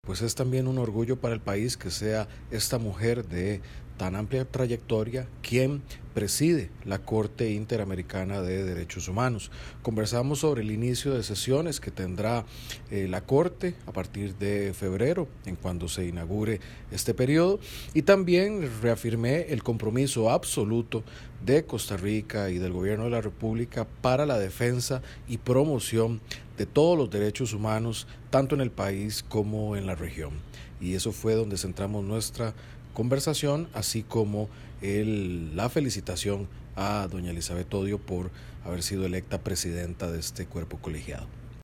Pues es también un orgullo para el país que sea esta mujer de tan amplia trayectoria quien preside la Corte Interamericana de Derechos Humanos. Conversamos sobre el inicio de sesiones que tendrá la Corte a partir de febrero, en cuando se inaugure este periodo, y también reafirmé el compromiso absoluto de Costa Rica y del Gobierno de la República para la defensa y promoción de todos los derechos humanos, tanto en el país como en la región. Y eso fue donde centramos nuestra conversación, así como la felicitación a doña Elizabeth Odio por haber sido electa presidenta de este cuerpo colegiado.